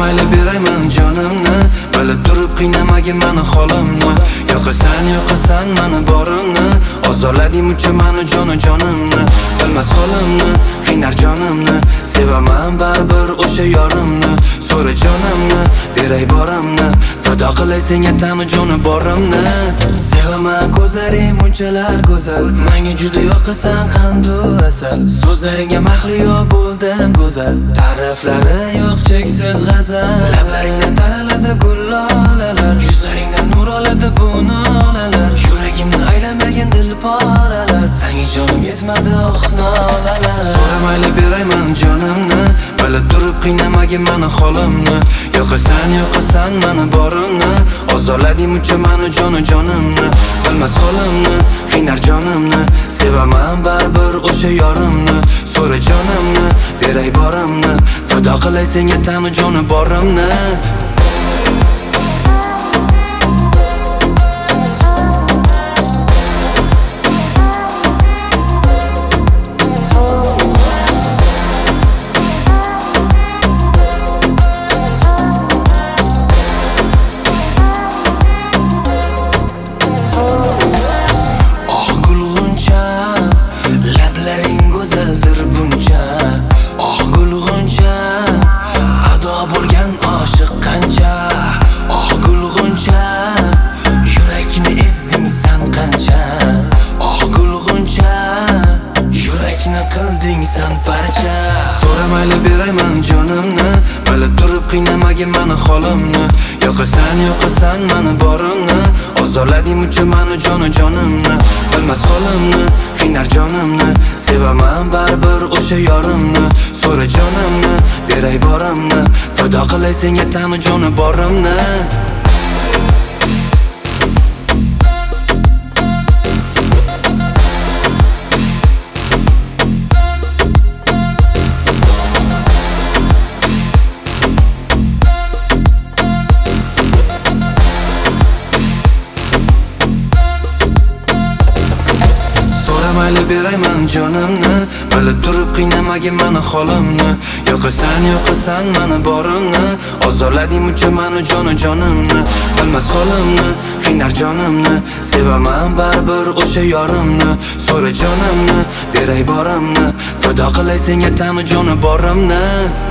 mayli berayman jonimni, bilib turib qiynamagin mani holimni. Yo'qasan mani borimni, ozorlading muncha mani jonimni. Bilmas holimni, qiynar jonimni, sevaman baribir o'sha yorimni. So'ra jonimni, beray borimni, fido qilay senga tani joni borimni. Sevaman ko'zlaring munchalar go'zal, menga juda yoqasan qandu asal. So'zlaringga mahliyo bo'ldim go'zal, ta'riflari yo'q cheksiz g'azal. Lablaringdan taraladi gullolalar, yuzlaringdan nur oladi bu nolalar. Yuragimni aylanmagan dilporalar, senga jonim yetmadi oh nolalar. So'ra mayli berayman jonimni, bilib turib qiynamagin mani holimni. Yo'qasan mani borimni, ozorlading muncha mani jonimni. Bilmas holimni, qiynar jonimni, sevaman baribir o'sha yorimni. So'ra jonimni, beray borimni, fido qilay senga tani joni borimni. So'ra mayli berayman jonimni, bilib turib qiynamagin mani holimni. Yo'qasan mani borimni, ozorlading muncha mani jonimni. Bilmas holimni, qiynar jonimni, sevaman baribir o'sha yorimni. So'ra jonimni, beray borimni, fido qilay senga tani joni borimni. Mayli berayman jonimni, bilib turib qiynamagin mani holimni. Yo'qasan mani borimni, ozorlading muncha mani jonimni. Bilmas holimni, qiynar jonimni, sevaman baribir o'sha yorimni. So'ra jonimni, beray borimni, fido qilay senga tani joni borimni.